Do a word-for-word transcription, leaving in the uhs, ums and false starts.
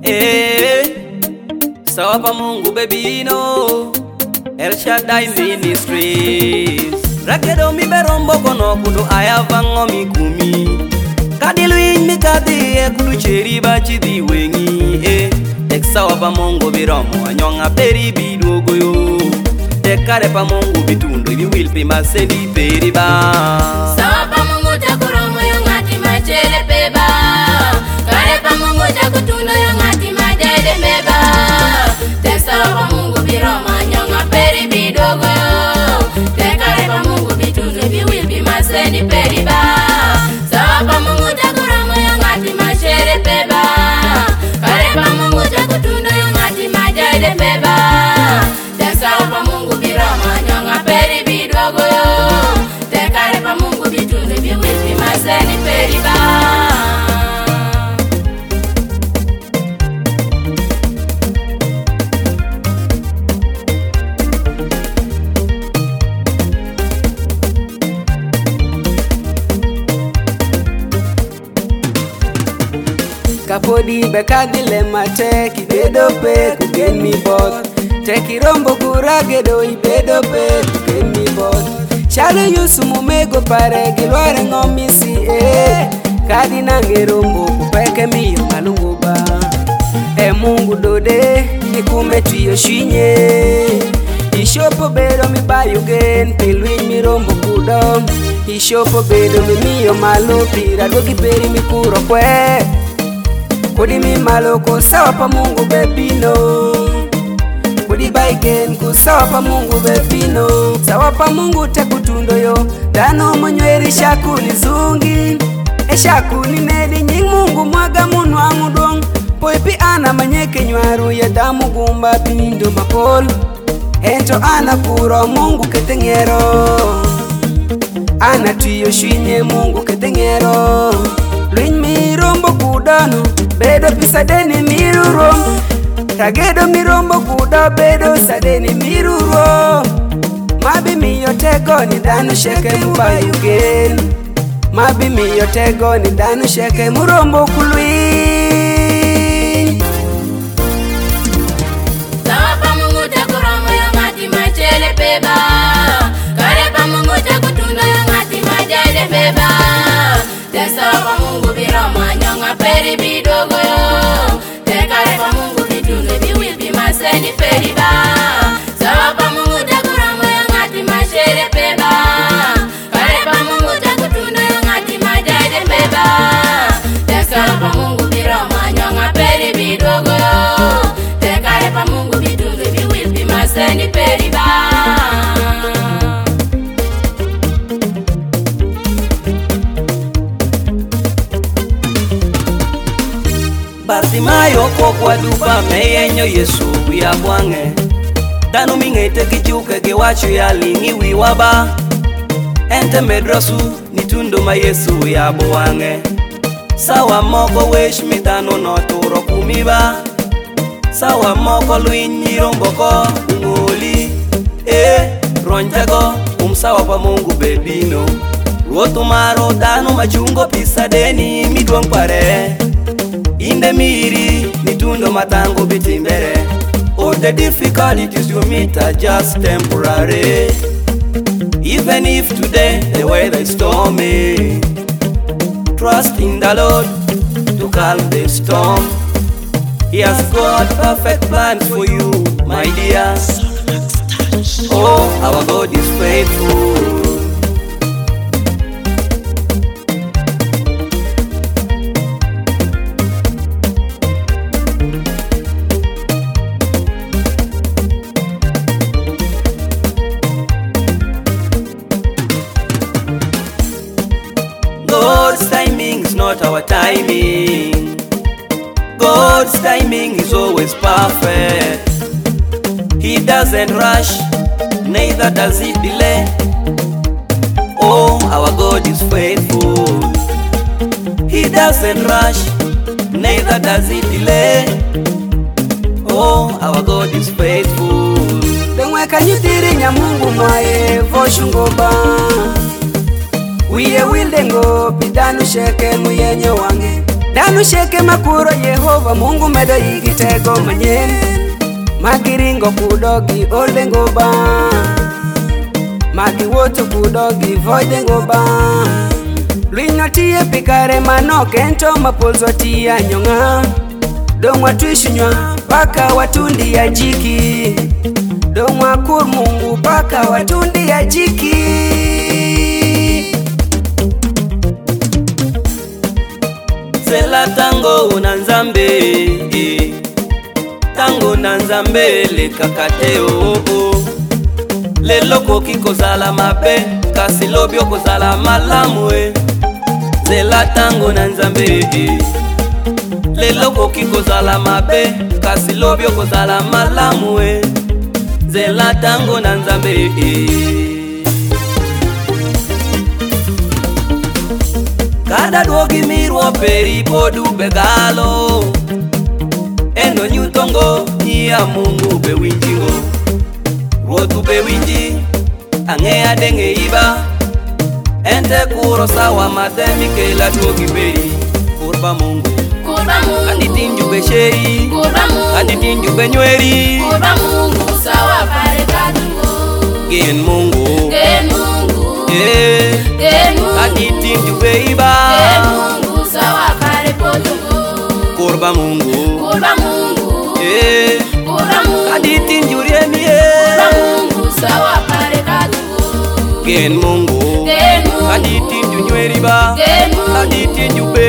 Eh, sawa pa Mungu bebino El Shaddai Ministries Rakedo mi berombo kono kudu ayavango mi kumi Kadiluin mi kadi e kulu cheri bachi di wengi Eh, tek sawa pa Mungu biromo anyonga peri bidogo yo Tekare pa Mungu bitundo ibi wilpi masendi peri ba Sawa pa Mungu takuromo yongati machere peba Kare pa Mungu takutundo yongati madede peba Tek sawa pa Mungu biromo anyonga peri bidogo Tekare pa Mungu bitundo ibi wilpi masendi peri ba Sawa pa Mungu takuromo yongati machere peba Kare pa Mungu takutundo yongati madede peba Tek sawa pa Mungu biromo anyonga peri bidogo Tekare pa Mungu bitundo ibi wilpi masendi peri ba Kapodi bekadile mate kibedo pe kugen mi bot Teki rombo kuragedo ibedo pe kugen mi bot Chale yusu mumego pare gilware ngomisi eh Kadi nange rombo kupeke miyo malungu ba E Mungu dode nikume tuyo shinye Ishopo bedo mi bayo gen Pilwin mi rombo kudom Ishopo bedo mi miyo malupi Radogi peri mi kuro kwe Kodi mi malo ko sawa pa Mungu bebino Kodi baigen ko sawa pa Mungu bebino Sawa pa Mungu tekutundo yo Dano mwenyweri shaku ni zungi E shaku ni nedi nying Mungu mwaga munu angudong Poipi ana manyeke nywaru ya damu gumba pindo mapolo Ento ana kuro Mungu ketengero Ana tuyo shinye Mungu ketengero Luin mi rombo kudano Bedo pisadeni miruro Ragedo mirombo kuda bedo sadeni miruro Mabi miyo tego ni danu sheke mbayu gen Mabi miyo tego ni danu sheke murombo kulwi Sawa pa Mungu takuromo yongati machele peba Kare pa Mungu takutundo yongati majede peba Sawa pa Mungu biromo anyonga peri bidogo Tekare pa Mungu bitundo ibi wilpi masendi peri ba Sawa pa Mungu takuromo yongati machere peba Kare pa Mungu takutundo yongati majede peba Sawa pa Mungu biromo anyonga peri bidogo Tekare pa Mungu bitundo ibi wilpi masendi peri ba Bartimayo kokwa dupa meyenyo Yesu ya bwange Danu mingete kijuke gewacho ya lingi wiwaba Ente medrasu nitundo ma Yesu ya bwange Sawa moko wesh mitano noturo kumiba Sawa moko luinyi romboko ungoli Eh, ronjago umsawa pa Mungu bebino Ruoto maro danu machungo pisadeni midwang pare Inde miri nitundo matango bitimbere All the difficulties you meet are just temporary Even if today the weather is stormy Trust in the Lord to calm the storm He has got perfect plans for you, my dear Oh, our God is faithful God's timing is not our timing God's timing is always perfect He doesn't rush, neither does he delay Oh, our God is faithful He doesn't rush, neither does he delay Oh, our God is faithful Dengwe kanyutiri nyamungu mwae voshungoba Wiye wildengo pidanu sheke muyenye wange Danu sheke makuro Yehova kurba Mungu medo igi tego manyen magiringo kudogi olengo ba magi woto kudogi voidengo ba Luino tiye pikare mano kento mapolzo tiya nyonga Dongwa tuishinywa paka watundi ya jiki Dongwa kur Mungu paka watundi ya jiki Sela tango na nzambe Tango na nzambe le kakateo Lelo koki kozala mabe kasi lobyo kozala malamu e Sela tango na nzambe Lelo koki kozala mabe kasi lobyo kozala malamu e Sela tango na nzambe Kada duogi mirwo peri podu begalo Eno nyutongo niya Mungu bewinjingo Rotu bewinji Angea denge iba Ente kuro sawa matemi kela duogi peri Kurba Mungu Kurba Mungu Aditinju besheri Kurba Mungu Aditinju benyweri Kurba Mungu sawa pare kadungo Gen Mungu Gen Mungu Eh Gen Mungu Aditinju beiba Gen Mungu sawa pare podungo Kurba Mungu Kurba Mungu Eh Kurba Mungu Aditinju riemie Kurba Mungu sawa pare kadungo Gen Mungu Gen Mungu Aditinju nyweri ba Gen Mungu Aditinju be